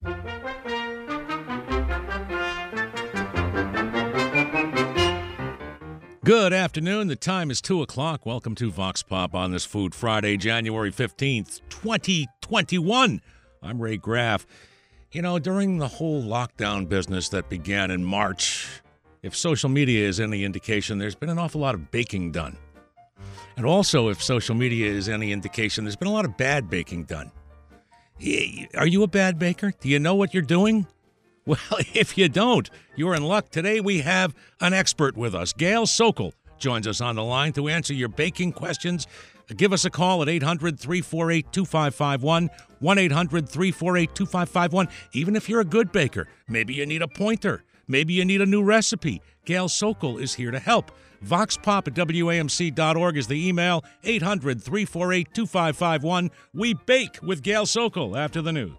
Good afternoon. The time is 2 o'clock. Welcome to Vox Pop on this Food Friday, January 15th, 2021. I'm Ray Graff. You know, during the whole lockdown business that began in March, if social media is any indication, there's been an awful lot of baking done. And also, if social media is any indication, there's been a lot of bad baking done. Are you a bad baker? Do you know what you're doing? Well, if you don't, you're in luck. Today we have an expert with us. Gail Sokol joins us on the line to answer your baking questions. Give us a call at 800-348-2551, 1-800-348-2551. Even if you're a good baker, maybe you need a pointer, maybe you need a new recipe, Gail Sokol is here to help. VoxPop at WAMC.org is the email, 800-348-2551. We bake with Gail Sokol after the news.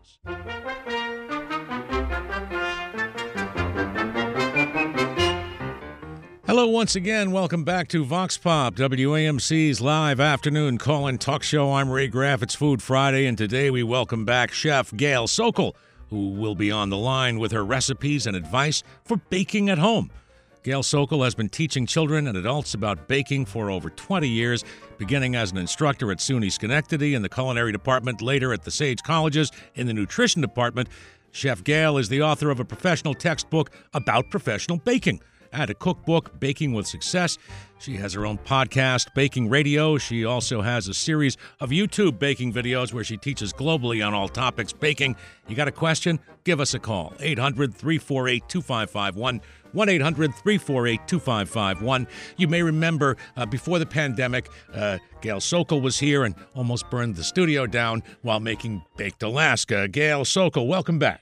Hello once again. Welcome back to Vox Pop, WAMC's live afternoon call-in talk show. I'm Ray Graff. It's Food Friday, and today we welcome back Chef Gail Sokol, who will be on the line with her recipes and advice for baking at home. Gail Sokol has been teaching children and adults about baking for over 20 years, beginning as an instructor at SUNY Schenectady in the culinary department, later at the Sage Colleges in the nutrition department. Chef Gail is the author of a professional textbook about professional baking and a cookbook, Baking with Success. She has her own podcast, Baking Radio. She also has a series of YouTube baking videos where she teaches globally on all topics baking. You got a question? Give us a call, 800-348-2551, 1-800-348-2551. You may remember before the pandemic, Gail Sokol was here and almost burned the studio down while making Baked Alaska. Gail Sokol, welcome back.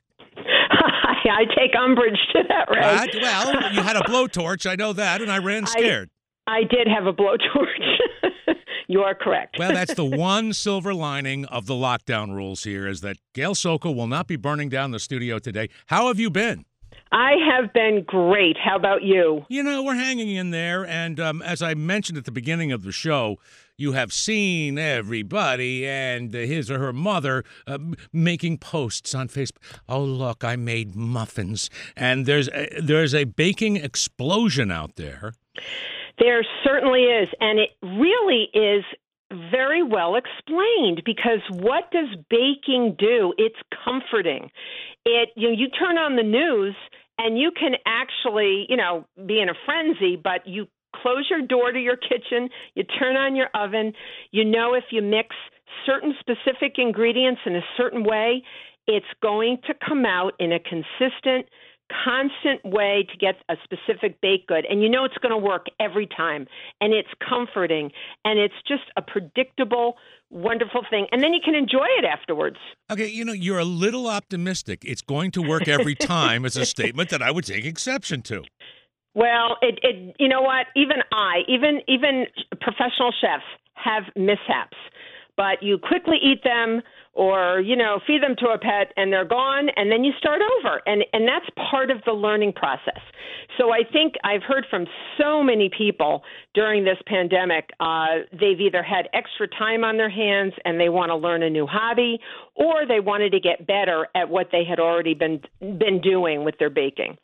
I take umbrage to that, Ray. Well, you had a blowtorch, I know that, and I ran scared. I did have a blowtorch. You are correct. Well, that's the one silver lining of the lockdown rules here, is that Gail Sokol will not be burning down the studio today. How have you been? I have been great. How about you? You know, we're hanging in there, and as I mentioned at the beginning of the show, you have seen everybody and his or her mother making posts on Facebook. Oh, look, I made muffins. And there's a baking explosion out there. There certainly is, and it really is very well explained, because what does baking do? It's comforting. You turn on the news and you can actually, be in a frenzy, but you close your door to your kitchen, you turn on your oven, if you mix certain specific ingredients in a certain way, it's going to come out in a consistent, constant way to get a specific baked good. And it's going to work every time. And it's comforting. And it's just a predictable, wonderful thing. And then you can enjoy it afterwards. Okay, you're a little optimistic. It's going to work every time is a statement that I would take exception to. Well, you know what? Even professional chefs have mishaps, but you quickly eat them or, feed them to a pet and they're gone, and then you start over. And that's part of the learning process. So I think I've heard from so many people during this pandemic, they've either had extra time on their hands and they want to learn a new hobby, or they wanted to get better at what they had already been doing with their baking.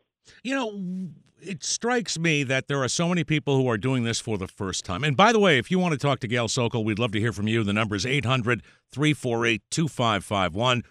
It strikes me that there are so many people who are doing this for the first time. And by the way, if you want to talk to Gail Sokol, we'd love to hear from you. The number is 800-348-2551,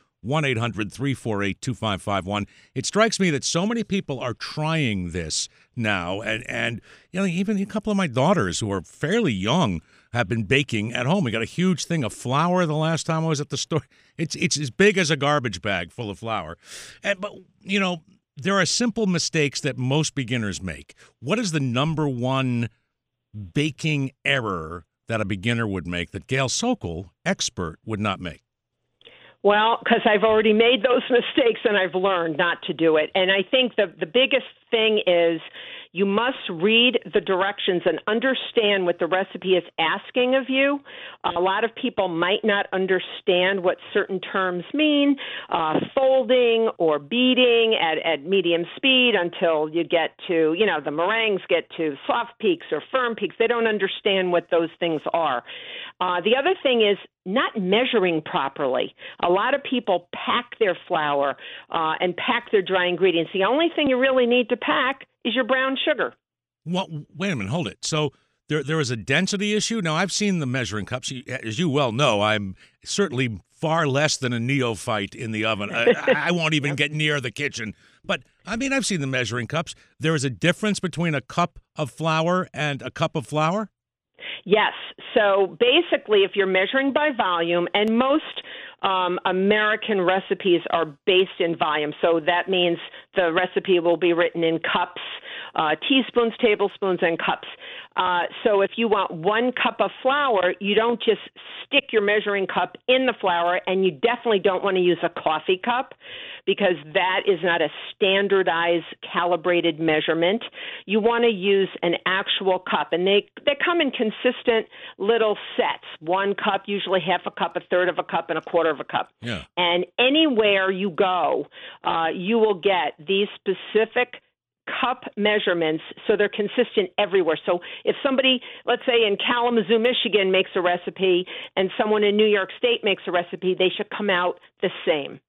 1-800-348-2551. It strikes me that so many people are trying this now. And even a couple of my daughters who are fairly young have been baking at home. We got a huge thing of flour the last time I was at the store. It's as big as a garbage bag full of flour. But there are simple mistakes that most beginners make. What is the number one baking error that a beginner would make that Gail Sokol, expert, would not make? Well, because I've already made those mistakes and I've learned not to do it. And I think the biggest thing is You must read the directions and understand what the recipe is asking of you. A lot of people might not understand what certain terms mean, folding or beating at medium speed until you get to, the meringues get to soft peaks or firm peaks. They don't understand what those things are. The other thing is not measuring properly. A lot of people pack their flour and pack their dry ingredients. The only thing you really need to pack is your brown sugar. Well, wait a minute, hold it. So there is a density issue? Now, I've seen the measuring cups. As you well know, I'm certainly far less than a neophyte in the oven. I won't even get near the kitchen. But, I've seen the measuring cups. There is a difference between a cup of flour and a cup of flour? Yes. So basically, if you're measuring by volume, and most American recipes are based in volume, so that means the recipe will be written in cups, teaspoons, tablespoons, and cups. So if you want 1 cup of flour, you don't just stick your measuring cup in the flour, and you definitely don't want to use a coffee cup because that is not a standardized, calibrated measurement. You want to use an actual cup, and they come in consistent little sets. 1 cup, usually half a cup, a third of a cup, and a quarter of a cup. Yeah. And anywhere you go, you will get these specific cup measurements, so they're consistent everywhere. So if somebody, let's say in Kalamazoo, Michigan, makes a recipe and someone in New York State makes a recipe, they should come out the same.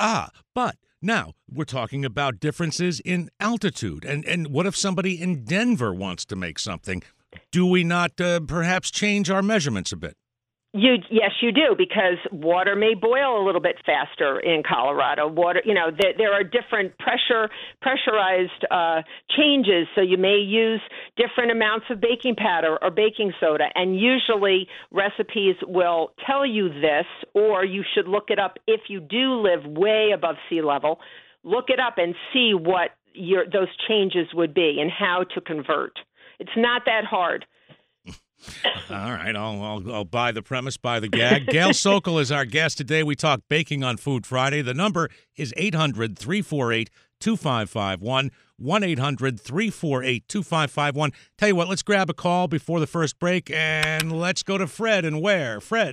But now we're talking about differences in altitude. And what if somebody in Denver wants to make something? Do we not perhaps change our measurements a bit? Yes, you do, because water may boil a little bit faster in Colorado. Water, there are different pressurized changes, so you may use different amounts of baking powder or baking soda, and usually recipes will tell you this, or you should look it up if you do live way above sea level. Look it up and see what those changes would be and how to convert. It's not that hard. All right, I'll buy the premise, buy the gag. Gail Sokol is our guest today. We talk baking on Food Friday. The number is 800-348-2551, 1-800-348-2551. Tell you what, let's grab a call before the first break, and let's go to Fred and Ware. Fred.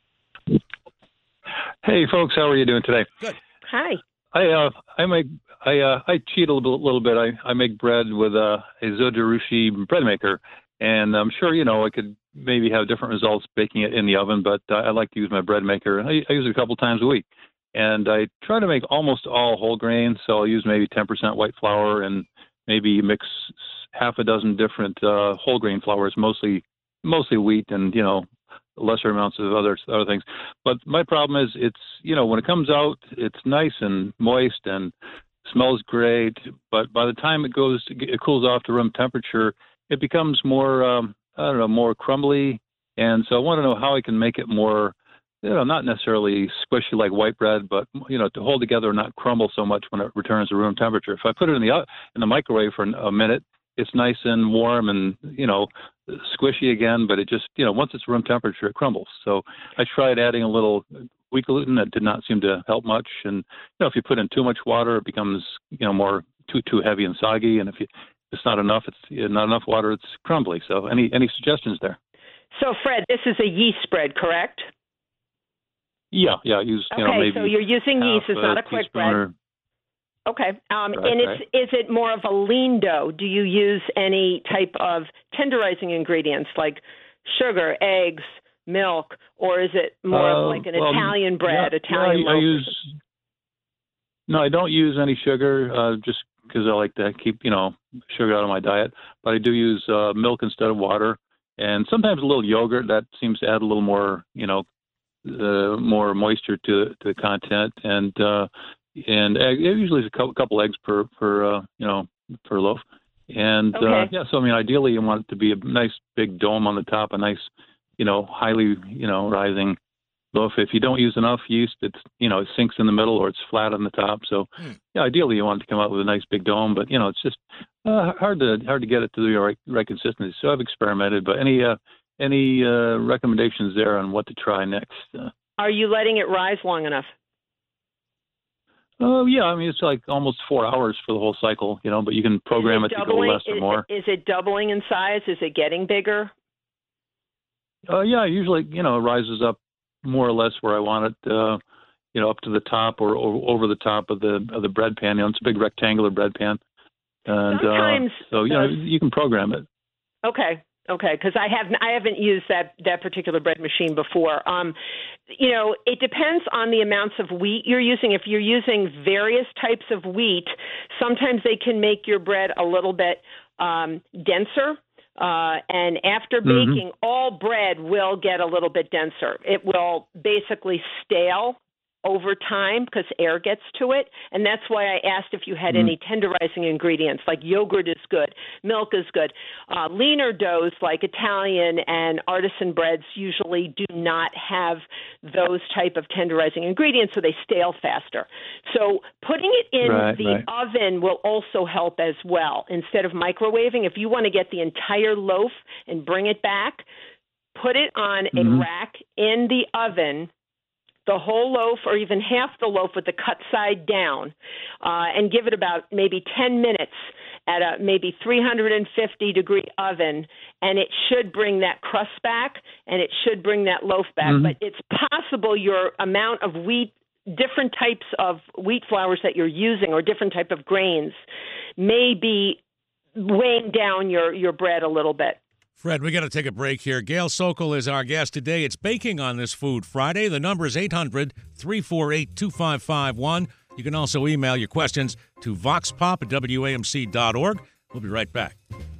Hey, folks, how are you doing today? Good. Hi. I cheat a little bit. I make bread with a Zojirushi bread maker. And I'm sure, I could maybe have different results baking it in the oven, but I like to use my bread maker. I use it a couple times a week. And I try to make almost all whole grain, so I'll use maybe 10% white flour and maybe mix half a dozen different whole grain flours, mostly wheat and, lesser amounts of other things. But my problem is it's, when it comes out, it's nice and moist and smells great. But by the time it cools off to room temperature, it becomes more, more crumbly. And so I want to know how I can make it more, not necessarily squishy like white bread, but, to hold together and not crumble so much when it returns to room temperature. If I put it in the microwave for a minute, it's nice and warm and, squishy again, but it just, once it's room temperature, it crumbles. So I tried adding a little wheat gluten. That did not seem to help much. And, if you put in too much water, it becomes, more too heavy and soggy. And if it's not enough water, it's crumbly. So any suggestions there? So, Fred, this is a yeast bread, correct? Yeah. Use, okay, maybe so you're using yeast. It's not a quick bread. Okay. Right. Is it more of a lean dough? Do you use any type of tenderizing ingredients like sugar, eggs, milk, or is it more of like an Italian bread, Italian loaf? I don't use any sugar, just because I like to keep, sugar out of my diet. But I do use milk instead of water, and sometimes a little yogurt. That seems to add a little more, more moisture to the content. And egg, usually it's a couple eggs per loaf. And okay. So ideally you want it to be a nice big dome on the top, a nice, highly, rising loaf. If you don't use enough yeast, it's, it sinks in the middle or it's flat on the top. So ideally you want it to come out with a nice big dome, but it's just hard to get it to the right consistency. So I've experimented, but any recommendations there on what to try next? Are you letting it rise long enough? Oh, yeah. I mean, it's like almost 4 hours for the whole cycle, but you can program it to go less or more. Is it doubling in size? Is it getting bigger? Yeah, usually, it rises up more or less where I want it, up to the top or over the top of the bread pan. It's a big rectangular bread pan. And sometimes you can program it. Okay, because I haven't used that particular bread machine before. It depends on the amounts of wheat you're using. If you're using various types of wheat, sometimes they can make your bread a little bit denser. And after baking, all bread will get a little bit denser. It will basically stale over time because air gets to it. And that's why I asked if you had any tenderizing ingredients, like yogurt is good, milk is good. Leaner doughs like Italian and artisan breads usually do not have those type of tenderizing ingredients, so they stale faster. So putting it in the oven will also help as well. Instead of microwaving, if you want to get the entire loaf and bring it back, put it on a rack in the oven, the whole loaf or even half the loaf with the cut side down, and give it about maybe 10 minutes at a maybe 350-degree oven, and it should bring that crust back, and it should bring that loaf back. But it's possible your amount of wheat, different types of wheat flours that you're using or different type of grains may be weighing down your bread a little bit. Fred, we got to take a break here. Gail Sokol is our guest today. It's Baking on this Food Friday. The number is 800-348-2551. You can also email your questions to voxpop@wamc.org. We'll be right back.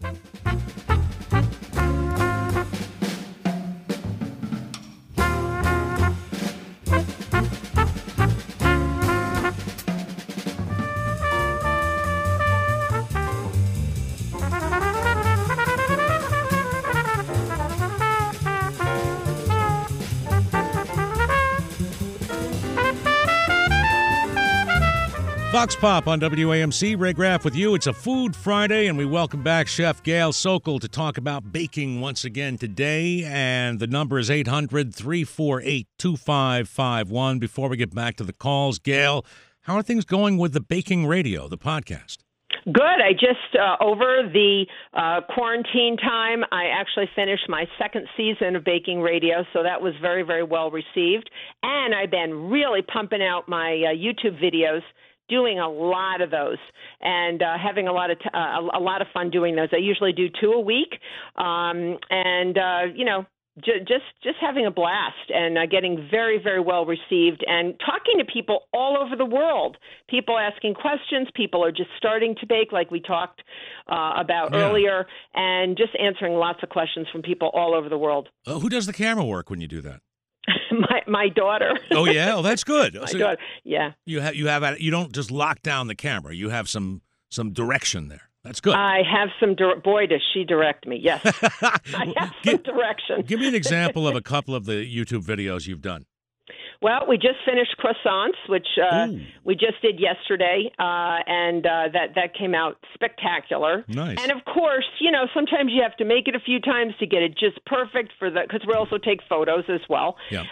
Vox Pop on WAMC. Ray Graff with you. It's a Food Friday, and we welcome back Chef Gail Sokol to talk about baking once again today. And the number is 800-348-2551. Before we get back to the calls, Gail, how are things going with the Baking Radio, the podcast? Good. I just, over the quarantine time, I actually finished my second season of Baking Radio, so that was very, very well received. And I've been really pumping out my YouTube videos, doing a lot of those, and having a lot of fun doing those. I usually do 2 a week, just having a blast and getting very, very well received and talking to people all over the world. People asking questions. People are just starting to bake, like we talked about earlier, and just answering lots of questions from people all over the world. Who does the camera work when you do that? My daughter. Oh yeah, well, that's good. My daughter. Yeah. You don't just lock down the camera. You have some direction there. That's good. I have some. Boy, does she direct me? Yes, I have some direction. Give me an example of a couple of the YouTube videos you've done. Well, we just finished croissants, which we just did yesterday, and that came out spectacular. Nice. And of course, sometimes you have to make it a few times to get it just perfect because we also take photos as well. Yeah.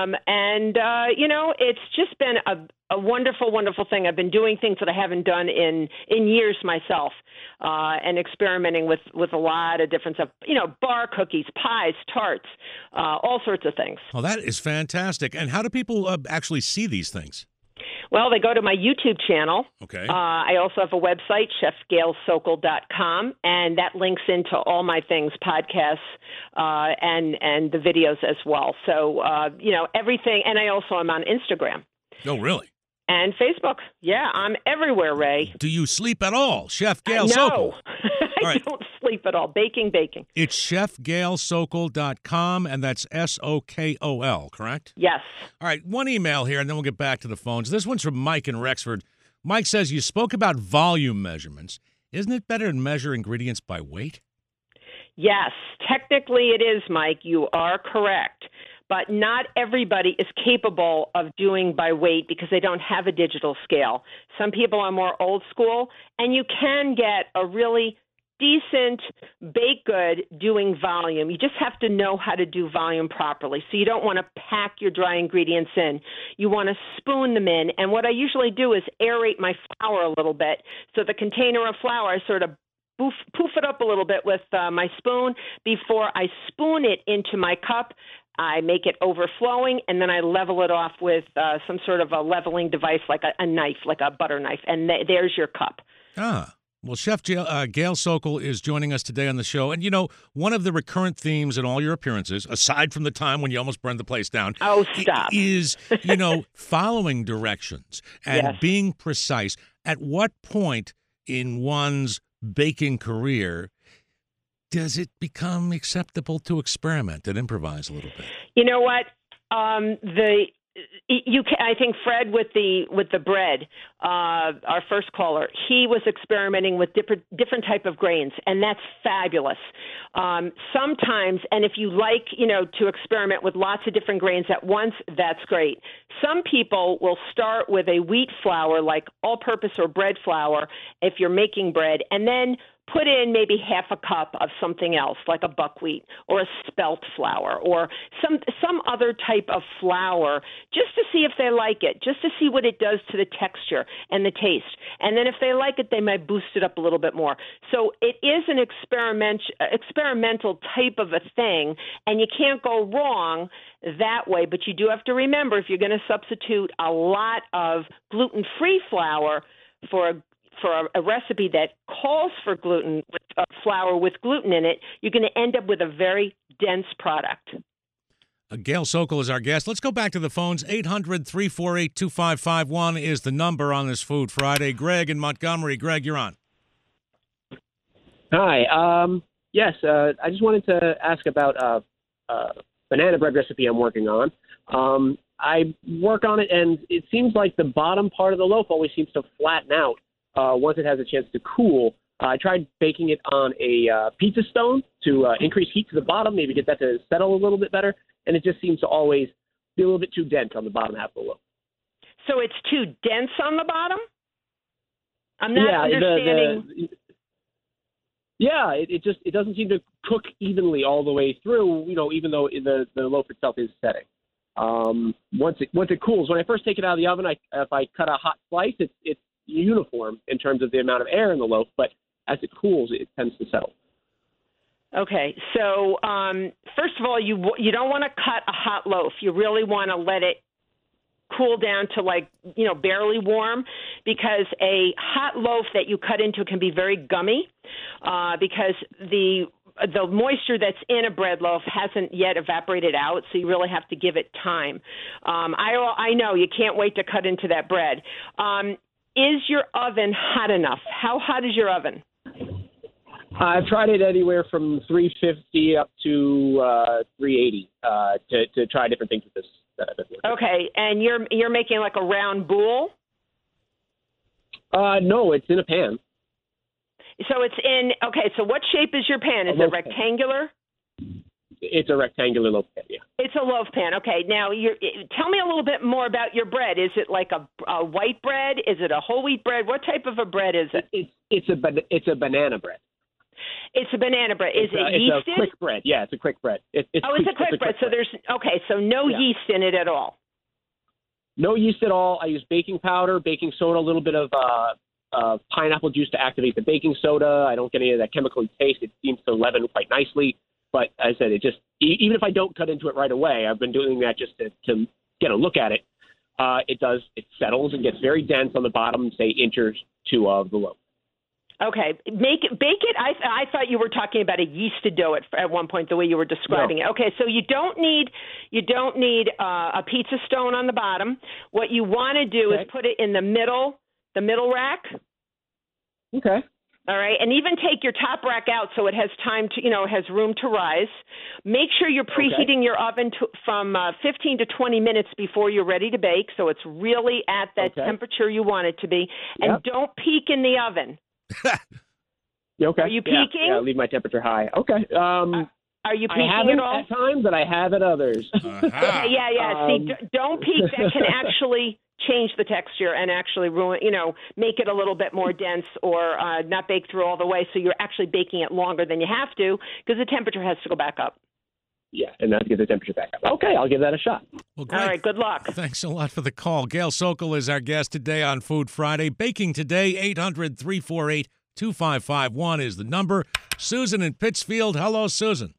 It's just been a wonderful, wonderful thing. I've been doing things that I haven't done in years myself, and experimenting with a lot of different stuff. Bar cookies, pies, tarts, all sorts of things. Well, that is fantastic. And how do people actually see these things? Well, they go to my YouTube channel. Okay. I also have a website, chefgailsokol.com, and that links into all my things, podcasts, and the videos as well. So, everything. And I also am on Instagram. Oh, really? And Facebook. Yeah, I'm everywhere, Ray. Do you sleep at all? Chef Gail Sokol. No, I don't sleep at all. Baking. It's chefgailsokol.com, and that's SOKOL, correct? Yes. All right, one email here, and then we'll get back to the phones. This one's from Mike in Rexford. Mike says, you spoke about volume measurements. Isn't it better to measure ingredients by weight? Yes, technically it is, Mike. You are correct. But not everybody is capable of doing by weight because they don't have a digital scale. Some people are more old school, and you can get a really decent baked good doing volume. You just have to know how to do volume properly. So you don't want to pack your dry ingredients in. You want to spoon them in. And what I usually do is aerate my flour a little bit. So the container of flour, I sort of poof it up a little bit with my spoon before I spoon it into my cup. I make it overflowing, and then I level it off with some sort of a leveling device like a knife, like a butter knife, and there's your cup. Well, Chef Gail Sokol is joining us today on the show. And, one of the recurrent themes in all your appearances, aside from the time when you almost burned the place down, is, following directions and being precise. At what point in one's baking career does it become acceptable to experiment and improvise a little bit? You know what? I think Fred with the bread, our first caller, he was experimenting with different type of grains, and that's fabulous. Sometimes, and if you like, to experiment with lots of different grains at once, that's great. Some people will start with a wheat flour, like all-purpose or bread flour, if you're making bread, and then put in maybe half a cup of something else, like a buckwheat or a spelt flour or some other type of flour, just to see if they like it, just to see what it does to the texture and the taste. And then if they like it, they might boost it up a little bit more. So it is an experimental type of a thing, and you can't go wrong that way. But you do have to remember, if you're going to substitute a lot of gluten-free flour for a recipe that calls for gluten, with flour with gluten in it, you're going to end up with a very dense product. Gail Sokol is our guest. Let's go back to the phones. 800-348-2551 is the number on this Food Friday. Greg in Montgomery. Greg, you're on. Hi. Yes, I just wanted to ask about a banana bread recipe I'm working on. I work on it, and it seems like the bottom part of the loaf always seems to flatten out once it has a chance to cool. I tried baking it on a pizza stone to increase heat to the bottom, maybe get that to settle a little bit better, and it just seems to always be a little bit too dense on the bottom half of the loaf. So it's too dense on the bottom? I'm not understanding. It doesn't seem to cook evenly all the way through, even though the loaf itself is setting. Once it cools, when I first take it out of the oven, if I cut a hot slice, it's uniform in terms of the amount of air in the loaf, but as it cools, it tends to settle. Okay, so first of all, you don't want to cut a hot loaf. You really want to let it cool down to barely warm, because a hot loaf that you cut into can be very gummy because the moisture that's in a bread loaf hasn't yet evaporated out, so you really have to give it time. I know you can't wait to cut into that bread. Is your oven hot enough? How hot is your oven? I've tried it anywhere from 350 up to 380 to try different things with this. Okay, and you're making like a round boule? No, it's in a pan. So it's in, okay, so what shape is your pan? Is it rectangular? It's a rectangular loaf pan, yeah. It's a loaf pan. Okay, now tell me a little bit more about your bread. Is it like a white bread? Is it a whole wheat bread? What type of a bread is it? It's a banana bread. It's a banana bread. Is it yeasted? It's a quick bread. Yeah, it's a quick bread. It's a quick bread. So so no yeast in it at all. No yeast at all. I use baking powder, baking soda, a little bit of pineapple juice to activate the baking soda. I don't get any of that chemical taste. It seems to leaven quite nicely. But as I said, it just, even if I don't cut into it right away, I've been doing that just to get a look at it. It settles and gets very dense on the bottom, say inch or two of the loaf. Okay, bake it. I thought you were talking about a yeasted dough at one point, the way you were describing it. Okay, so you don't need a pizza stone on the bottom. What you want to do is put it in the middle rack. Okay. All right, and even take your top rack out so it has time to, it has room to rise. Make sure you're preheating your oven from 15 to 20 minutes before you're ready to bake, so it's really at that temperature you want it to be. And don't peek in the oven. Okay. Are you peeking? Yeah, leave my temperature high. Okay. Are you I peeking haven't at all? at times, but I have at others. Aha. Yeah. See, don't peek. That can actually change the texture and actually ruin, make it a little bit more dense or not bake through all the way. So you're actually baking it longer than you have to because the temperature has to go back up. Yeah, and that's get the temperature back up. Okay, I'll give that a shot. Well, great. All right, good luck. Thanks a lot for the call. Gail Sokol is our guest today on Food Friday. Baking today, 800-348-2551 is the number. Susan in Pittsfield. Hello, Susan.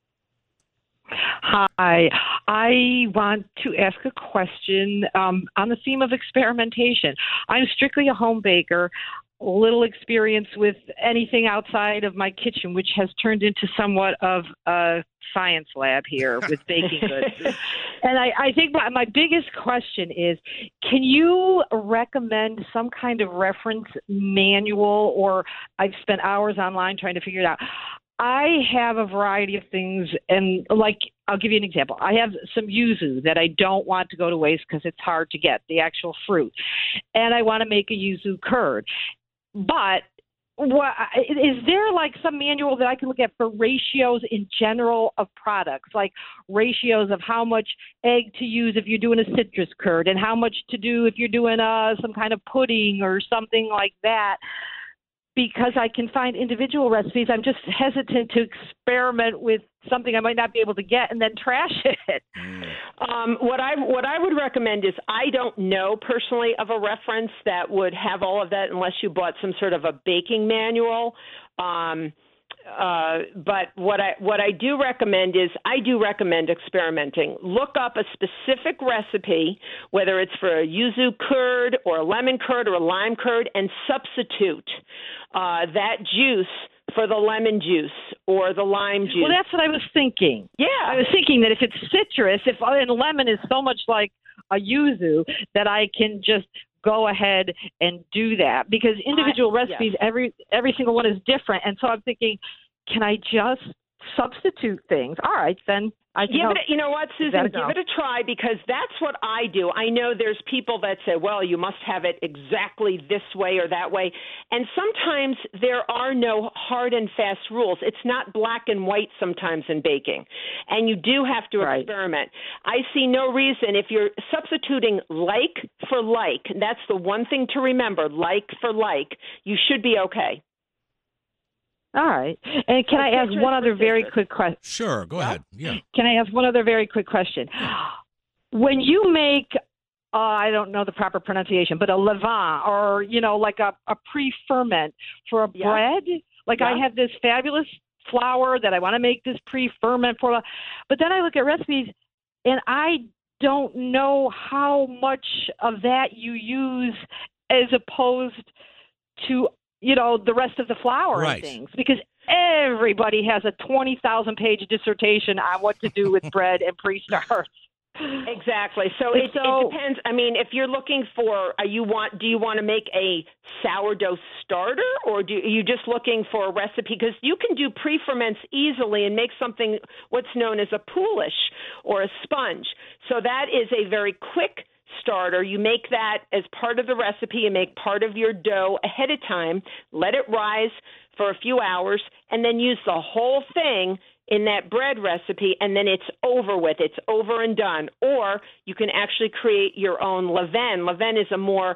Hi. I want to ask a question on the theme of experimentation. I'm strictly a home baker, little experience with anything outside of my kitchen, which has turned into somewhat of a science lab here with baking goods. And I think my biggest question is, can you recommend some kind of reference manual, or I've spent hours online trying to figure it out. I have a variety of things, and I'll give you an example. I have some yuzu that I don't want to go to waste because it's hard to get, the actual fruit. And I want to make a yuzu curd. But is there some manual that I can look at for ratios in general of products, like ratios of how much egg to use if you're doing a citrus curd and how much to do if you're doing some kind of pudding or something like that? Because I can find individual recipes, I'm just hesitant to experiment with something I might not be able to get and then trash it. What I would recommend is, I don't know personally of a reference that would have all of that unless you bought some sort of a baking manual. But what I do recommend is, I do recommend experimenting. Look up a specific recipe, whether it's for a yuzu curd or a lemon curd or a lime curd, and substitute that juice for the lemon juice or the lime juice. Well, that's what I was thinking. Yeah. I was thinking that if it's citrus, and lemon is so much like a yuzu, that I can just go ahead and do that, because individual recipes, every single one is different. And so I'm thinking, can I just substitute things? All right, then I can. You know what, Susan? Give it a try, because that's what I do. I know there's people that say, well, you must have it exactly this way or that way. And sometimes there are no hard and fast rules. It's not black and white sometimes in baking. And you do have to experiment. I see no reason, if you're substituting like for like, and that's the one thing to remember, like for like, you should be okay. All right. And can I ask one other very quick question? Sure, go ahead. Yeah. Can I ask one other very quick question? When you make, I don't know the proper pronunciation, but a levain, or, like a pre-ferment for a bread, I have this fabulous flour that I want to make this pre-ferment for, but then I look at recipes and I don't know how much of that you use as opposed to the rest of the flour and things, because everybody has a 20,000-page dissertation on what to do with bread and pre-starts. Exactly. So it depends. I mean, if you're looking for, do you want to make a sourdough starter, or are you just looking for a recipe? Because you can do pre-ferments easily and make something what's known as a poolish or a sponge. So that is a very quick starter. You make that as part of the recipe. You make part of your dough ahead of time, let it rise for a few hours, and then use the whole thing in that bread recipe, and then it's over with. It's over and done. Or you can actually create your own levain. Levain is a more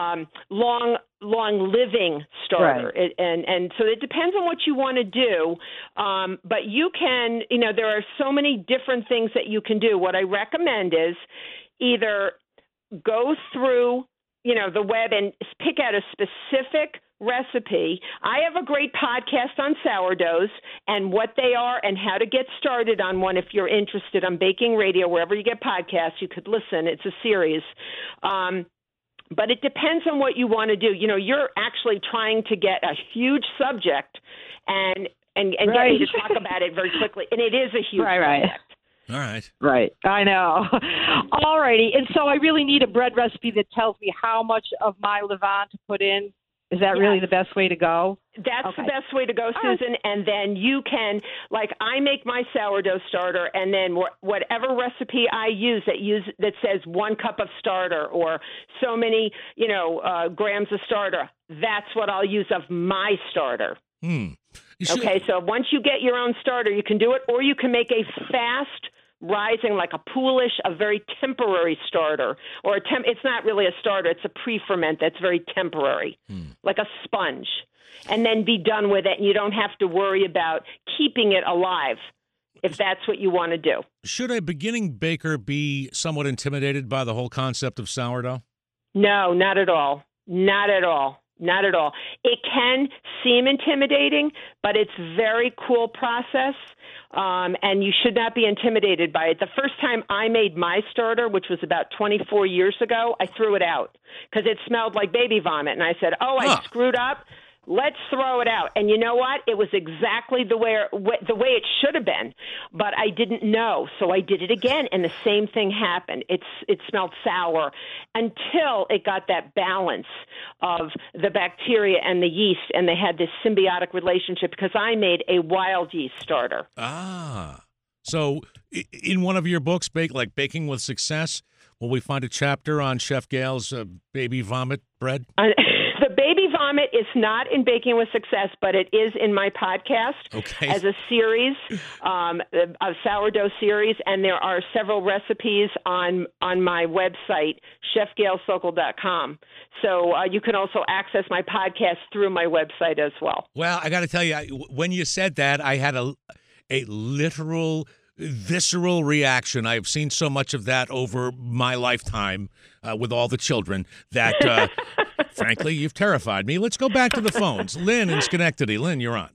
long-living starter. Right. And so it depends on what you want to do. But you can, there are so many different things that you can do. What I recommend is either go through, the web and pick out a specific recipe. I have a great podcast on sourdoughs and what they are and how to get started on one. If you're interested, on Baking Radio, wherever you get podcasts, you could listen. It's a series. But it depends on what you want to do. You're actually trying to get a huge subject and get me to talk about it very quickly. And it is a huge subject. All right. Right. I know. All righty. And so I really need a bread recipe that tells me how much of my levain to put in. Is that really the best way to go? That's the best way to go, Susan. And then you can, I make my sourdough starter, and then whatever recipe I use that says 1 cup of starter or so many, grams of starter, that's what I'll use of my starter. Okay, so once you get your own starter, you can do it, or you can make a fast rising, like a poolish, a very temporary starter, or it's not really a starter, it's a pre-ferment that's very temporary, like a sponge, and then be done with it, and you don't have to worry about keeping it alive if that's what you want to do. Should a beginning baker be somewhat intimidated by the whole concept of sourdough? No, not at all. Not at all. Not at all. It can seem intimidating, but it's a very cool process, and you should not be intimidated by it. The first time I made my starter, which was about 24 years ago, I threw it out because it smelled like baby vomit, and I said, I screwed up. Let's throw it out. And you know what? It was exactly the way it should have been, but I didn't know, so I did it again, and the same thing happened. It smelled sour until it got that balance of the bacteria and the yeast, and they had this symbiotic relationship because I made a wild yeast starter. So in one of your books, Baking with Success, will we find a chapter on Chef Gail's baby vomit bread? The baby vomit is not in Baking with Success, but it is in my podcast as a series, a sourdough series, and there are several recipes on my website, chefgailsokol.com. So you can also access my podcast through my website as well. Well, I got to tell you, when you said that, I had a literal visceral reaction. I've seen so much of that over my lifetime with all the children that, frankly, you've terrified me. Let's go back to the phones. Lynn in Schenectady. Lynn, you're on.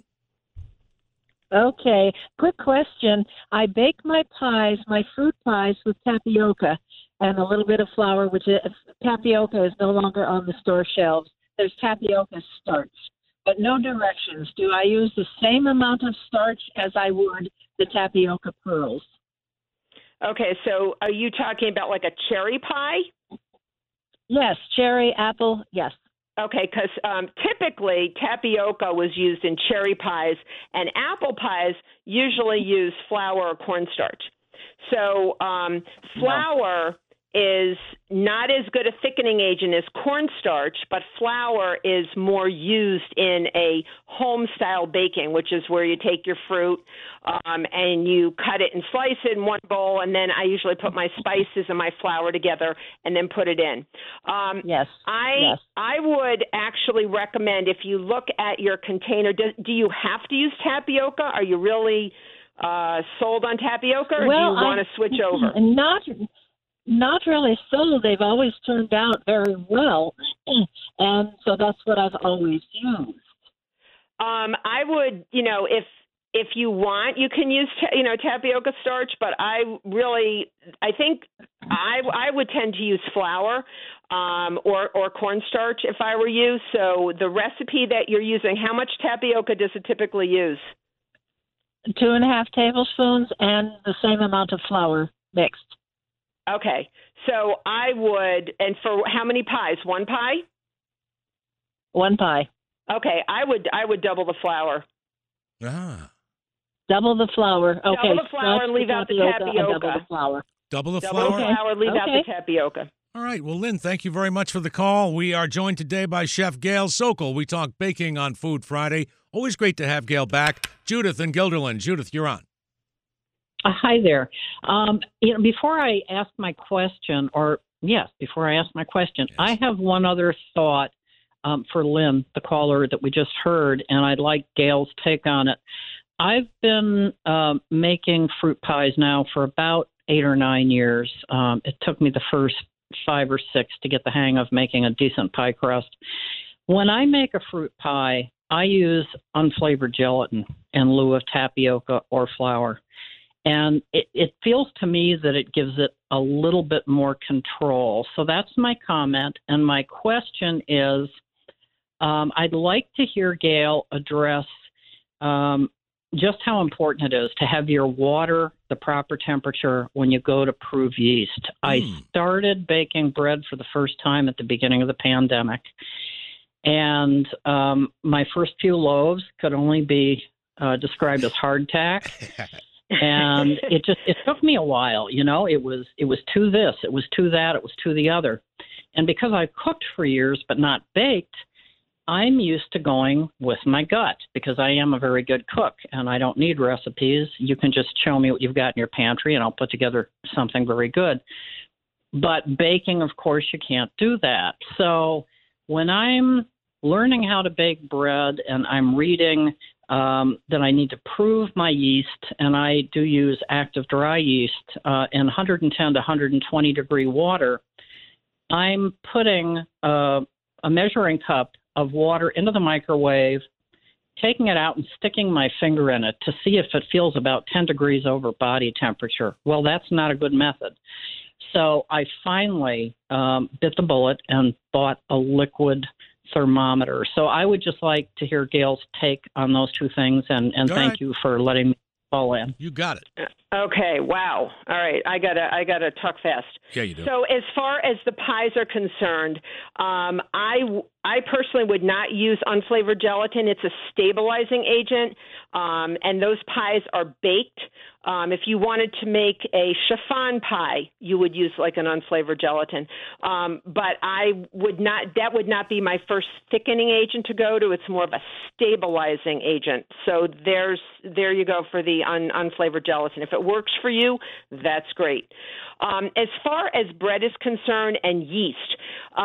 Okay. Quick question. I bake my fruit pies with tapioca and a little bit of flour, tapioca is no longer on the store shelves. There's tapioca starch, but no directions. Do I use the same amount of starch as I would the tapioca pearls? Okay, so are you talking about like a cherry pie? Yes, cherry, apple, yes. Okay, because typically tapioca was used in cherry pies, and apple pies usually use flour or cornstarch. So flour is not as good a thickening agent as cornstarch, but flour is more used in a home-style baking, which is where you take your fruit and you cut it and slice it in one bowl, and then I usually put my spices and my flour together and then put it in. Yes. I would actually recommend, if you look at your container, do you have to use tapioca? Are you really sold on tapioca, or do you want to switch over? Not really so. They've always turned out very well, and so that's what I've always used. I would, if you want, you can use, tapioca starch, but I think I would tend to use flour or cornstarch if I were you. So the recipe that you're using, how much tapioca does it typically use? 2.5 tablespoons and the same amount of flour mixed. Okay, so I would, and for how many pies? One pie? One pie. Okay, I would double the flour. Double the flour. Okay. Double the flour and leave out the tapioca. Double the flour. Double the flour? Double the flour, leave out the tapioca. All right. Well, Lynn, thank you very much for the call. We are joined today by Chef Gail Sokol. We talk baking on Food Friday. Always great to have Gail back. Judith in Guilderland. Judith, you're on. Hi there. Before I ask my question, I have one other thought for Lynn, the caller that we just heard, and I'd like Gail's take on it. I've been making fruit pies now for about 8 or 9 years. It took me the first 5 or 6 to get the hang of making a decent pie crust. When I make a fruit pie, I use unflavored gelatin in lieu of tapioca or flour. And it feels to me that it gives it a little bit more control. So that's my comment. And my question is, I'd like to hear Gail address just how important it is to have your water the proper temperature when you go to prove yeast. I started baking bread for the first time at the beginning of the pandemic. And my first few loaves could only be described as hardtack. And it took me a while, it was to this, it was to that, it was to the other. And because I cooked for years but not baked, I'm used to going with my gut because I am a very good cook and I don't need recipes. You can just show me what you've got in your pantry and I'll put together something very good. But baking, of course, you can't do that. So when I'm learning how to bake bread and I'm reading that I need to prove my yeast, and I do use active dry yeast in 110 to 120 degree water, I'm putting a measuring cup of water into the microwave, taking it out and sticking my finger in it to see if it feels about 10 degrees over body temperature. Well, that's not a good method. So I finally bit the bullet and bought a liquid thermometer. So I would just like to hear Gail's take on those two things, and thank you for letting me call in. You got it. Okay. Wow. All right. I gotta talk fast. Yeah, you do. So as far as the pies are concerned, I personally would not use unflavored gelatin. It's a stabilizing agent, and those pies are baked. If you wanted to make a chiffon pie, you would use like an unflavored gelatin. But I would not. That would not be my first thickening agent to go to. It's more of a stabilizing agent. So there you go for the unflavored gelatin. If it works for you, that's great. As far as bread is concerned and yeast,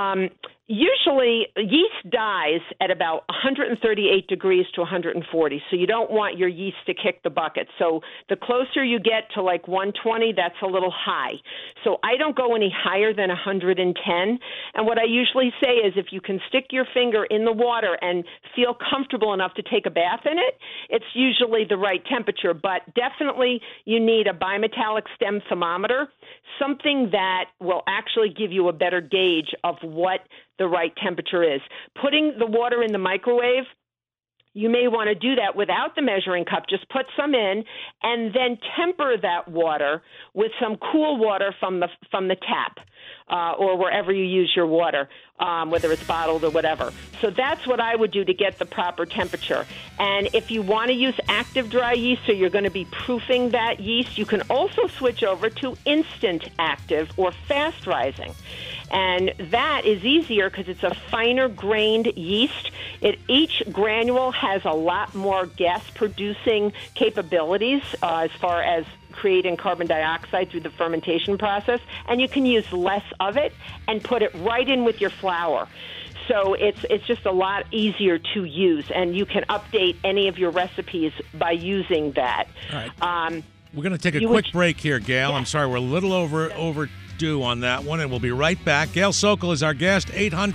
usually yeast dies at about 138 degrees to 140, so you don't want your yeast to kick the bucket. So the closer you get to like 120, that's a little high. So I don't go any higher than 110. And what I usually say is if you can stick your finger in the water and feel comfortable enough to take a bath in it, it's usually the right temperature. But definitely you need a bimetallic stem thermometer, something that will actually give you a better gauge of what the right temperature is. Putting the water in the microwave, you may want to do that without the measuring cup. Just put some in and then temper that water with some cool water from the tap or wherever you use your water, whether it's bottled or whatever. So that's what I would do to get the proper temperature. And if you want to use active dry yeast, so you're going to be proofing that yeast, you can also switch over to instant active or fast rising. And that is easier because it's a finer grained yeast. Each granule has a lot more gas producing capabilities as far as creating carbon dioxide through the fermentation process, and you can use less of it and put it right in with your flour. So it's just a lot easier to use, and you can update any of your recipes by using that. All right. We're going to take a quick break here, Gail. Yeah. I'm sorry, we're a little overdue on that one, and we'll be right back. Gail Sokol is our guest,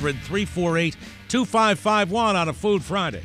800-348-2551 on a Food Friday.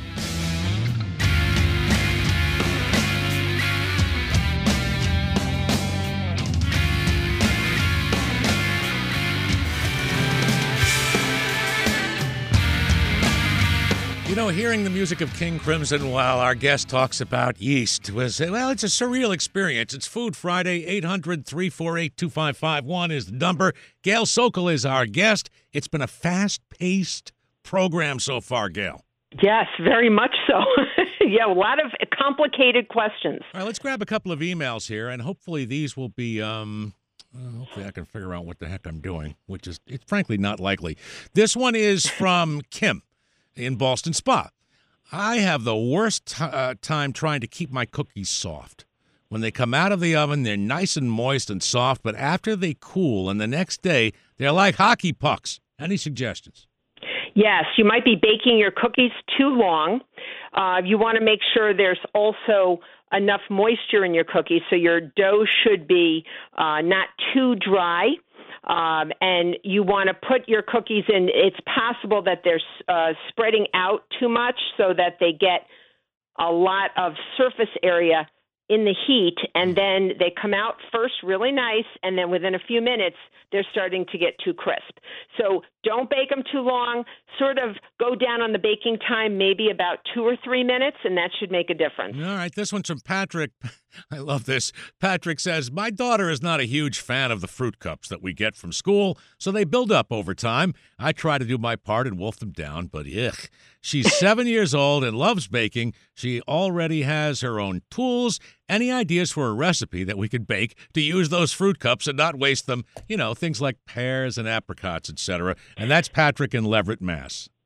You know, hearing the music of King Crimson while our guest talks about yeast it's a surreal experience. It's Food Friday. 800-348-2551 is the number. Gail Sokol is our guest. It's been a fast-paced program so far, Gail. Yes, very much so. Yeah, a lot of complicated questions. All right, let's grab a couple of emails here, and hopefully these will be... hopefully I can figure out what the heck I'm doing, which is, it's frankly not likely. This one is from Kim in Ballston Spa. I have the worst time trying to keep my cookies soft. When they come out of the oven, they're nice and moist and soft, but after they cool and the next day, they're like hockey pucks. Any suggestions? Yes, you might be baking your cookies too long. You want to make sure there's also enough moisture in your cookies, so your dough should be not too dry. And you want to put your cookies in. It's possible that they're spreading out too much so that they get a lot of surface area in the heat, and then they come out first really nice, and then within a few minutes, they're starting to get too crisp. So don't bake them too long. Sort of go down on the baking time, maybe about 2 or 3 minutes, and that should make a difference. All right, this one's from Patrick. I love this. Patrick says, my daughter is not a huge fan of the fruit cups that we get from school, so they build up over time. I try to do my part and wolf them down, but ugh. She's 7 years old and loves baking. She already has her own tools. Any ideas for a recipe that we could bake to use those fruit cups and not waste them? You know, things like pears and apricots, etc. And that's Patrick in Leverett, Mass.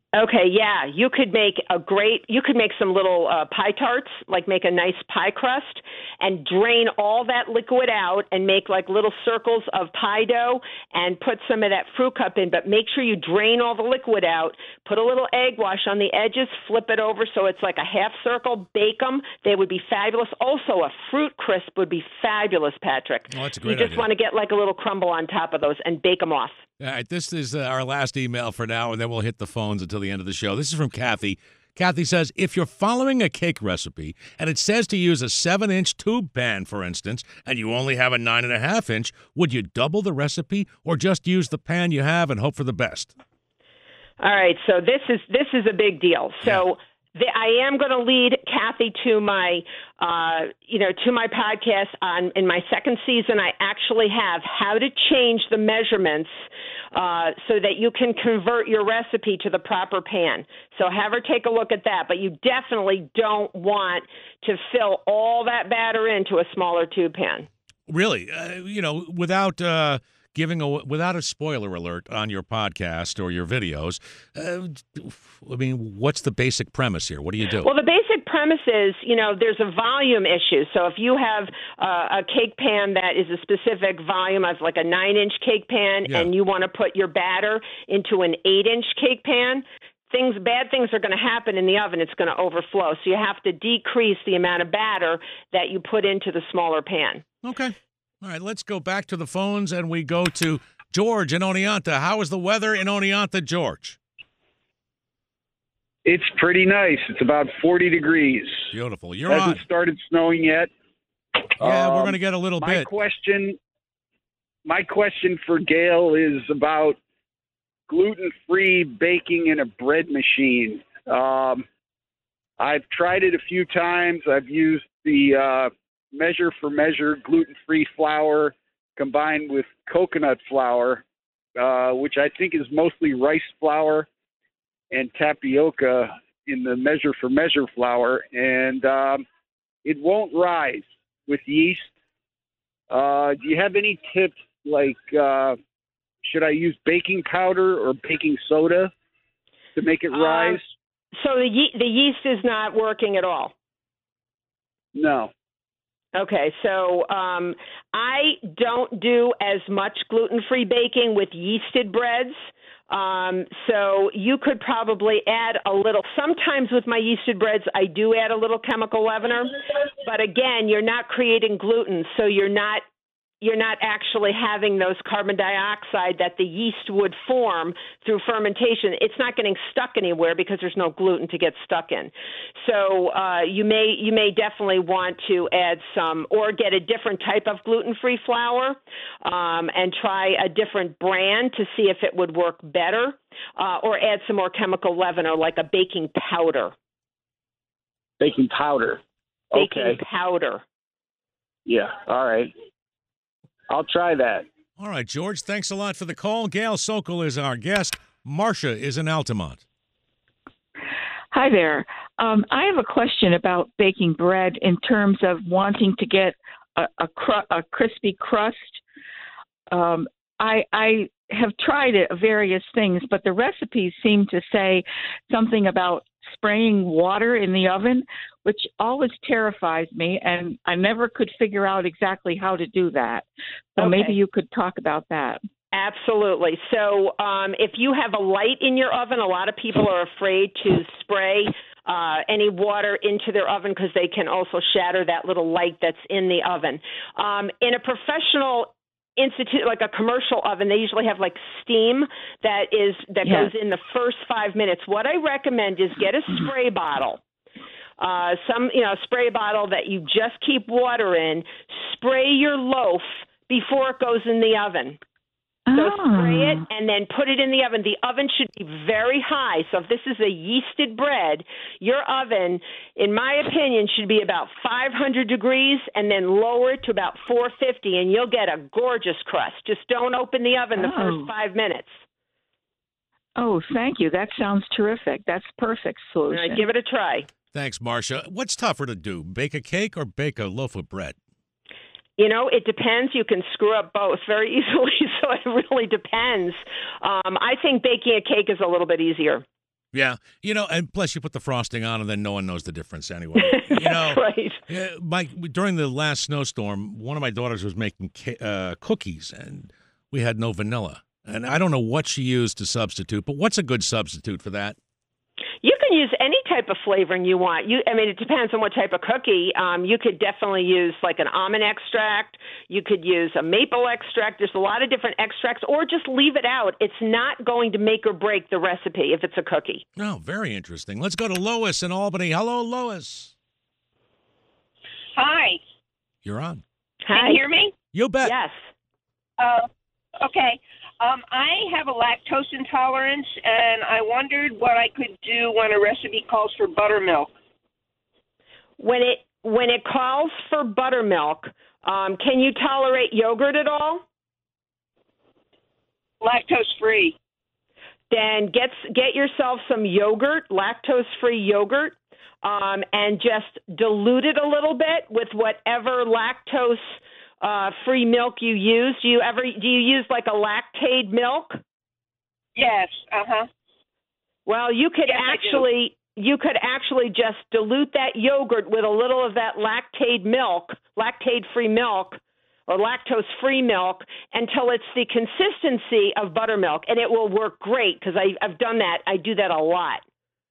Okay, yeah, you could make some little pie tarts, like make a nice pie crust and drain all that liquid out and make like little circles of pie dough and put some of that fruit cup in, but make sure you drain all the liquid out, put a little egg wash on the edges, flip it over so it's like a half circle, bake them. They would be fabulous. Also, a fruit crisp would be fabulous, Patrick. Oh, that's a great You just idea. want to get like a little crumble on top of those and bake them off. All right, this is our last email for now, and then we'll hit the phones until the end of the show. This is from Kathy. Kathy says, if you're following a cake recipe and it says to use a 7-inch tube pan, for instance, and you only have a 9.5-inch, would you double the recipe or just use the pan you have and hope for the best? All right, so this is a big deal. So I am going to lead Kathy to my, to my podcast in my second season. I actually have how to change the measurements so that you can convert your recipe to the proper pan. So have her take a look at that. But you definitely don't want to fill all that batter into a smaller tube pan. Really, without without a spoiler alert on your podcast or your videos, what's the basic premise here? What do you do? Well, the basic premise is, there's a volume issue. So if you have a cake pan that is a specific volume of like a 9-inch cake pan and you want to put your batter into an 8-inch cake pan, bad things are going to happen in the oven. It's going to overflow. So you have to decrease the amount of batter that you put into the smaller pan. Okay. All right, let's go back to the phones, and we go to George in Oneonta. How is the weather in Oneonta, George? It's pretty nice. It's about 40 degrees. Beautiful. You're Hasn't on. started snowing yet. Yeah, we're going to get a little bit. My question for Gail is about gluten-free baking in a bread machine. I've tried it a few times. I've used the measure for measure gluten-free flour combined with coconut flour, which I think is mostly rice flour and tapioca in the measure for measure flour, and it won't rise with yeast. Do you have any tips, like should I use baking powder or baking soda to make it rise? So the yeast is not working at all? No. Okay, so I don't do as much gluten-free baking with yeasted breads. So you could probably add a little. Sometimes with my yeasted breads, I do add a little chemical leavener. But again, you're not creating gluten, so you're not actually having those carbon dioxide that the yeast would form through fermentation. It's not getting stuck anywhere because there's no gluten to get stuck in. So you may definitely want to add some, or get a different type of gluten-free flour and try a different brand to see if it would work better, or add some more chemical leavener like a baking powder. Baking powder. Baking powder. Yeah, all right. I'll try that. All right, George, thanks a lot for the call. Gail Sokol is our guest. Marcia is in Altamont. Hi there. I have a question about baking bread in terms of wanting to get a crispy crust. I have tried various things, but the recipes seem to say something about spraying water in the oven, which always terrifies me, and I never could figure out exactly how to do that. So maybe you could talk about that. Absolutely. So if you have a light in your oven, a lot of people are afraid to spray any water into their oven because they can also shatter that little light that's in the oven. In a professional institute, like a commercial oven, they usually have like steam that goes in the first 5 minutes. What I recommend is get a spray bottle. Spray bottle that you just keep water in. Spray your loaf before it goes in the oven. So spray it and then put it in the oven. The oven should be very high. So if this is a yeasted bread, your oven, in my opinion, should be about 500 degrees and then lower it to about 450, and you'll get a gorgeous crust. Just don't open the oven the first 5 minutes. Oh, thank you. That sounds terrific. That's perfect solution. All right, give it a try. Thanks, Marcia. What's tougher to do, bake a cake or bake a loaf of bread? It depends. You can screw up both very easily, so it really depends. I think baking a cake is a little bit easier. Yeah, and plus you put the frosting on, and then no one knows the difference anyway. Right. During the last snowstorm, one of my daughters was making cookies, and we had no vanilla. And I don't know what she used to substitute, but what's a good substitute for that? You can use any type of flavoring you want. It depends on what type of cookie. You could definitely use like an almond extract. You could use a maple extract. There's a lot of different extracts, or just leave it out. It's not going to make or break the recipe if it's a cookie. Oh, very interesting. Let's go to Lois in Albany. Hello, Lois. Hi. You're on. Hi. Can you hear me? You bet. Yes. Okay. I have a lactose intolerance, and I wondered what I could do when a recipe calls for buttermilk. When it calls for buttermilk, can you tolerate yogurt at all? Lactose-free. Then get yourself some yogurt, lactose-free yogurt, and just dilute it a little bit with whatever lactose free milk you use. Do you use like a Lactaid milk? Yes. Well, you could actually just dilute that yogurt with a little of that Lactaid milk, Lactaid free milk, or lactose free milk until it's the consistency of buttermilk, and it will work great because I've done that. I do that a lot.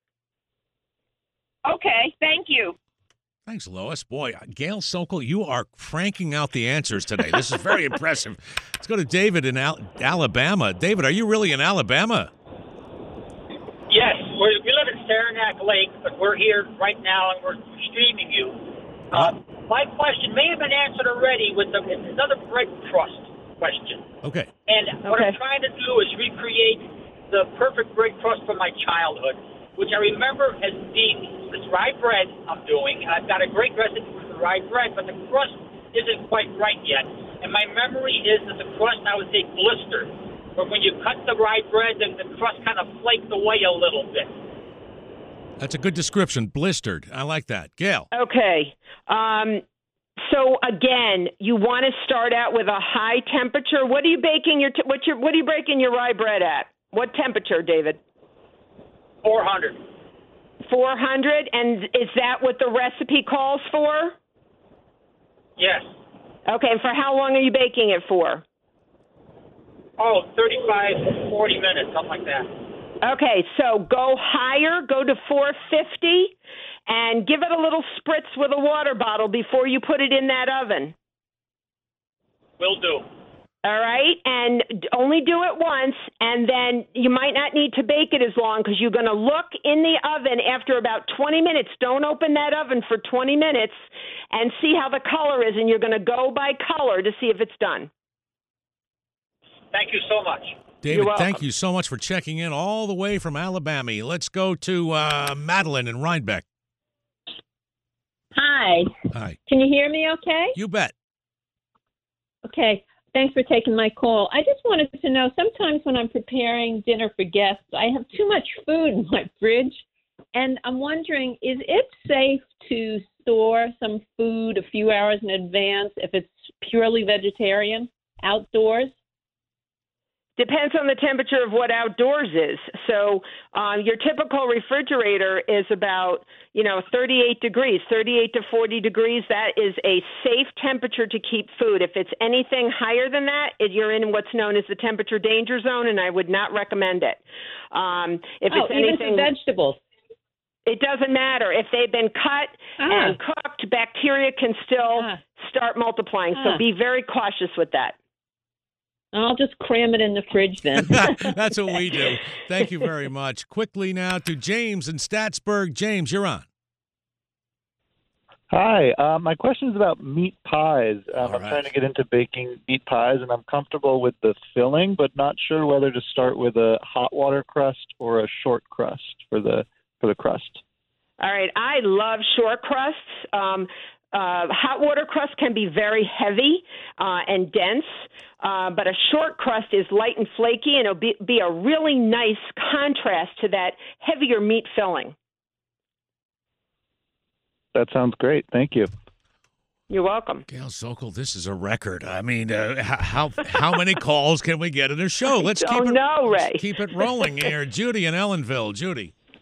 Okay. Thank you. Thanks, Lois. Boy, Gail Sokol, you are cranking out the answers today. This is very impressive. Let's go to David in Alabama. David, are you really in Alabama? Yes. We live in Saranac Lake, but we're here right now, and we're streaming you. My question may have been answered already with another bread crust question. Okay. And what I'm trying to do is recreate the perfect bread crust from my childhood, which I remember as being this rye bread I'm doing. And I've got a great recipe for the rye bread, but the crust isn't quite right yet. And my memory is that the crust, I would say, blistered. But when you cut the rye bread, the crust kind of flaked away a little bit. That's a good description, blistered. I like that. Gail. Okay. So again, you want to start out with a high temperature. What are you baking what are you breaking your rye bread at? What temperature, David? 400. 400, and is that what the recipe calls for? Yes. Okay, and for how long are you baking it for? 35, 40 minutes, something like that. Okay, so go higher, go to 450, and give it a little spritz with a water bottle before you put it in that oven. Will do. All right, and only do it once, and then you might not need to bake it as long because you're going to look in the oven after about 20 minutes. Don't open that oven for 20 minutes and see how the color is, and you're going to go by color to see if it's done. Thank you so much. David, thank you so much for checking in all the way from Alabama. Let's go to Madeline in Rhinebeck. Hi. Hi. Can you hear me okay? You bet. Okay. Thanks for taking my call. I just wanted to know, sometimes when I'm preparing dinner for guests, I have too much food in my fridge, and I'm wondering, is it safe to store some food a few hours in advance if it's purely vegetarian outdoors? Depends on the temperature of what outdoors is. So your typical refrigerator is about, 38 degrees, 38 to 40 degrees. That is a safe temperature to keep food. If it's anything higher than that, you're in what's known as the temperature danger zone, and I would not recommend it. If it's even anything, for vegetables? It doesn't matter. If they've been cut and cooked, bacteria can still start multiplying. So be very cautious with that. I'll just cram it in the fridge then. That's what we do. Thank you very much. Quickly now to James in Statsburg. James, you're on. Hi. My question is about meat pies. I'm trying to get into baking meat pies, and I'm comfortable with the filling, but not sure whether to start with a hot water crust or a short crust for the crust. All right. I love short crusts. Hot water crust can be very heavy and dense, but a short crust is light and flaky, and it'll be a really nice contrast to that heavier meat filling. That sounds great. Thank you. You're welcome. Gail Sokol, this is a record. I mean, how many calls can we get in a show? Let's keep it rolling here. Judy in Ellenville. Judy.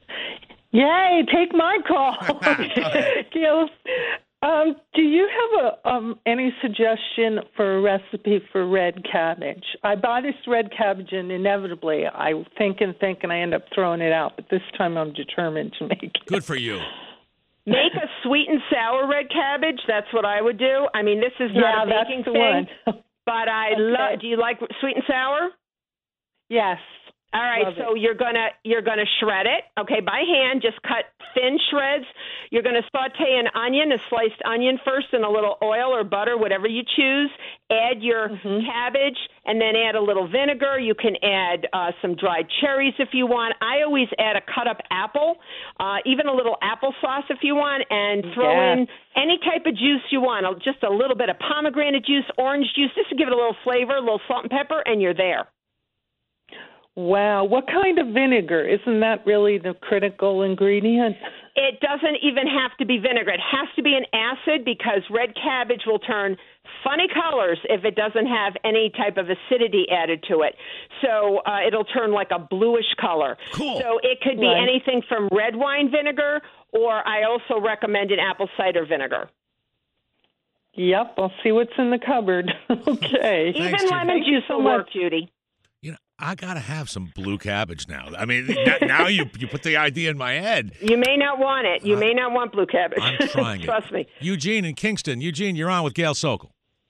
Yay, take my call. Gail, do you have any suggestion for a recipe for red cabbage? I buy this red cabbage and inevitably I think and I end up throwing it out, but this time I'm determined to make it. Good for you. Make a sweet and sour red cabbage. That's what I would do. I mean, this is not a baking thing, but I love. Do you like sweet and sour? Yes. All right, so you're gonna shred it, okay, by hand. Just cut thin shreds. You're gonna saute an onion, a sliced onion first, in a little oil or butter, whatever you choose. Add your cabbage, and then add a little vinegar. You can add some dried cherries if you want. I always add a cut up apple, even a little applesauce if you want, and throw in any type of juice you want. Just a little bit of pomegranate juice, orange juice, just to give it a little flavor, a little salt and pepper, and you're there. Wow. What kind of vinegar? Isn't that really the critical ingredient? It doesn't even have to be vinegar. It has to be an acid because red cabbage will turn funny colors if it doesn't have any type of acidity added to it. So it'll turn like a bluish color. Cool. So it could be anything from red wine vinegar, or I also recommend an apple cider vinegar. Yep, I'll see what's in the cupboard. Okay. Even lemon juice will work, Judy. I got to have some blue cabbage now. I mean, now you put the idea in my head. You may not want it. You may not want blue cabbage. I'm trying Trust me. Eugene in Kingston. Eugene, you're on with Gail Sokol.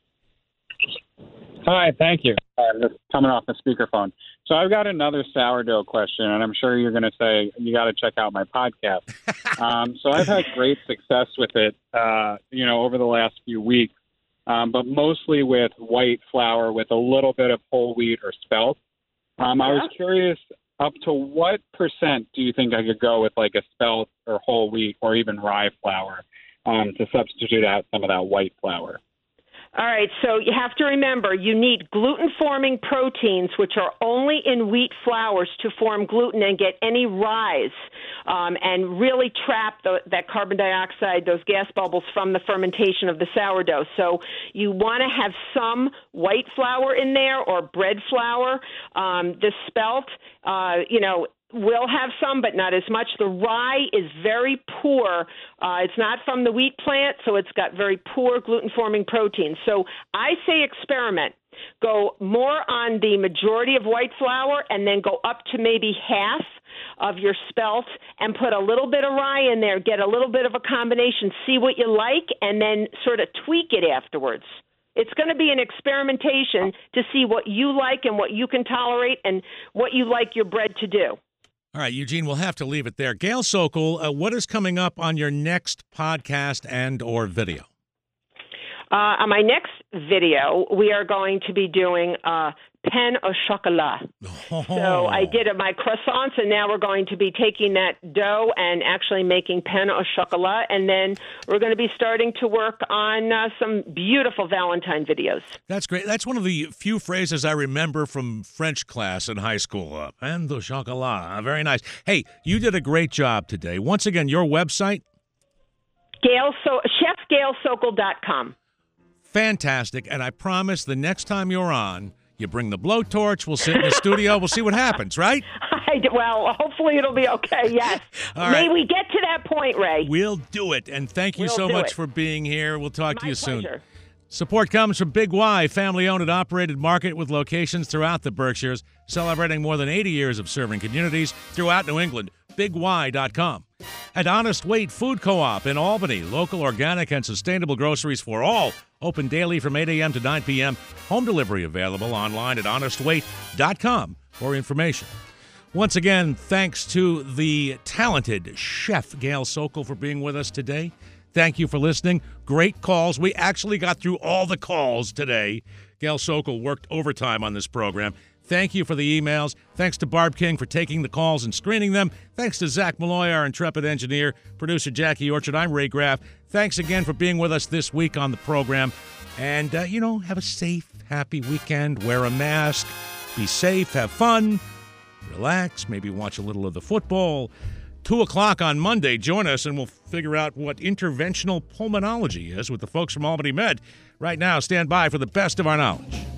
Hi, thank you. I'm just coming off the speakerphone. So I've got another sourdough question, and I'm sure you're going to say you got to check out my podcast. So I've had great success with it, over the last few weeks, but mostly with white flour with a little bit of whole wheat or spelt. I was curious, up to what percent do you think I could go with like a spelt or whole wheat or even rye flour to substitute out some of that white flour? All right, so you have to remember you need gluten-forming proteins, which are only in wheat flours to form gluten and get any rise and really trap that carbon dioxide, those gas bubbles from the fermentation of the sourdough. So you want to have some white flour in there or bread flour. The spelt, will have some, but not as much. The rye is very poor. It's not from the wheat plant, so it's got very poor gluten-forming proteins. So I say experiment. Go more on the majority of white flour and then go up to maybe half of your spelt and put a little bit of rye in there, get a little bit of a combination, see what you like, and then sort of tweak it afterwards. It's going to be an experimentation to see what you like and what you can tolerate and what you like your bread to do. All right, Eugene, we'll have to leave it there. Gail Sokol, what is coming up on your next podcast and or video? On my next video, we are going to be doing pain au chocolat. So I did my croissants, and now we're going to be taking that dough and actually making pain au chocolat, and then we're going to be starting to work on some beautiful Valentine videos. That's great. That's one of the few phrases I remember from French class in high school. Pain au chocolat. Very nice. Hey, you did a great job today. Once again, your website? ChefGailSokol.com. Fantastic. And I promise the next time you're on, you bring the blowtorch, we'll sit in the studio, we'll see what happens, right? Well, hopefully it'll be okay, yes. May we get to that point, Ray. We'll do it. And thank you so much for being here. We'll talk to you soon. Pleasure. Support comes from Big Y, family-owned and operated market with locations throughout the Berkshires, celebrating more than 80 years of serving communities throughout New England. BigY.com. And Honest Weight Food Co-op in Albany, local organic and sustainable groceries for all. Open daily from 8 a.m. to 9 p.m. Home delivery available online at honestweight.com for information. Once again, thanks to the talented chef Gail Sokol for being with us today. Thank you for listening. Great calls. We actually got through all the calls today. Gail Sokol worked overtime on this program. Thank you for the emails. Thanks to Barb King for taking the calls and screening them. Thanks to Zach Malloy, our intrepid engineer, producer Jackie Orchard. I'm Ray Graff. Thanks again for being with us this week on the program. And, have a safe, happy weekend. Wear a mask. Be safe. Have fun. Relax. Maybe watch a little of the football. 2 o'clock on Monday. Join us and we'll figure out what interventional pulmonology is with the folks from Albany Med. Right now, stand by for the best of our knowledge.